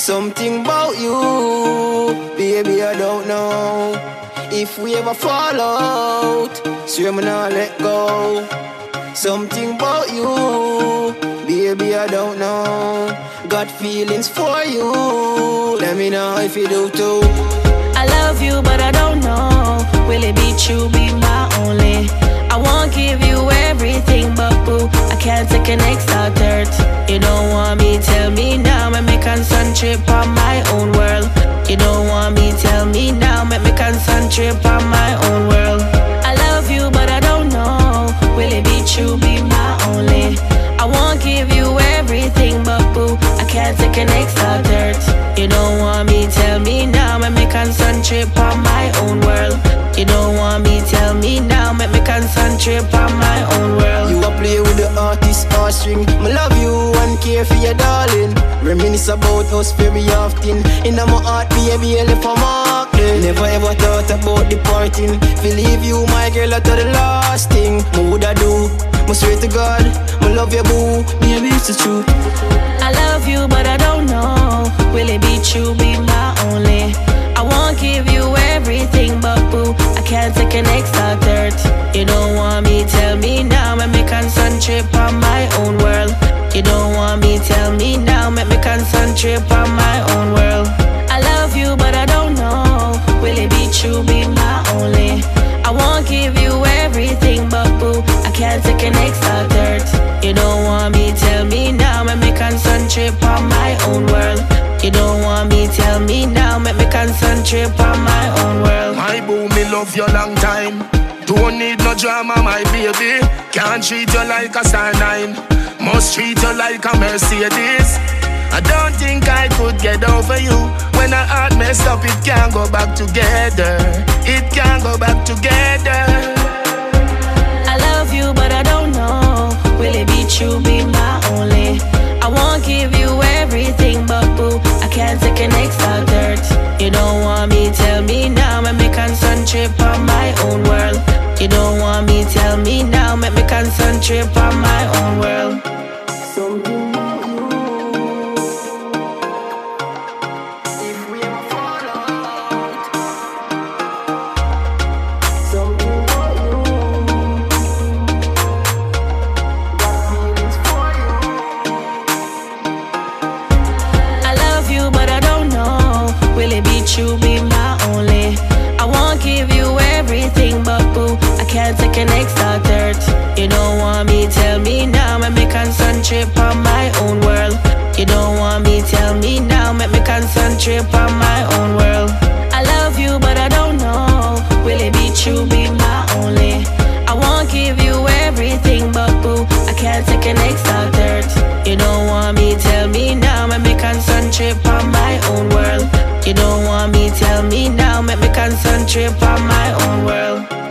Something about you, baby, I don't know. If we ever fall out, swear me not let go. Something about you, baby, I don't know. Got feelings for you, let me know if you do too. I love you, but I don't know. Will it be true, be my only? I won't give you everything, but boo, I can't take an extra dirt. You don't want me, tell me now. Make me concentrate on my own world. You don't want me, tell me now. Make me concentrate on my own world. I love you, but I don't know. Will it be true, be my only? I won't give you everything, but boo, I can't take an extra dirt. You don't want me, tell me now. Make me concentrate on my own world. You don't want me, tell me now. Make me concentrate on my own world. You a play with the artist heartstring. Me love you and care for your darling. Reminisce about us very often. In my heart, baby, I left a mark there. Never ever thought about departing. Believe you, my girl, I the last thing me woulda do. I swear to God, I love you, boo. Baby, it's the truth. I love you, but I don't know. Will it be true, be my only? I won't give you everything, but boo, I can't take an extra dirt. You don't want me, tell me now. Make me concentrate on my own world. You don't want me, tell me now. Make me concentrate on my own world. I love you, but I don't know. Will it be true, be my only? I won't give you everything, but boo, I can't take an extra dirt. You don't want me, tell me now. Make me concentrate on my own world. You don't want me, tell me now. Make me concentrate on my own world. My boo, me love you long time. Don't need no drama, my baby. Can't treat you like a star 9. Must treat you like a Mercedes. I don't think I could get over you. When our heart messed up, it can't go back together. It can't go back together. I love you, but I don't know. Will it be true, be my only? I won't give you everything, but boo, I can't take an extra dirt. You don't want me, tell me now. Make me concentrate on my own world. You don't want me, tell me now. Make me concentrate on my own world. Something about you. If we ever fall out, something about you. Got feelings for you. I love you, but I don't know. Will it be true, be my only? I won't give you everything, but boo, I can't take an extra dirt. You don't want me, tell me now. Make me concentrate on my own world. You don't want me, tell me now. Make me concentrate on my own world. I love you, but I don't know. Will it be true, be my only? I won't give you everything, but boo, I can't take an extra dirt. You don't want me, tell me now. Make me concentrate on my own world. You don't want me, tell me now. Make me concentrate on my own world.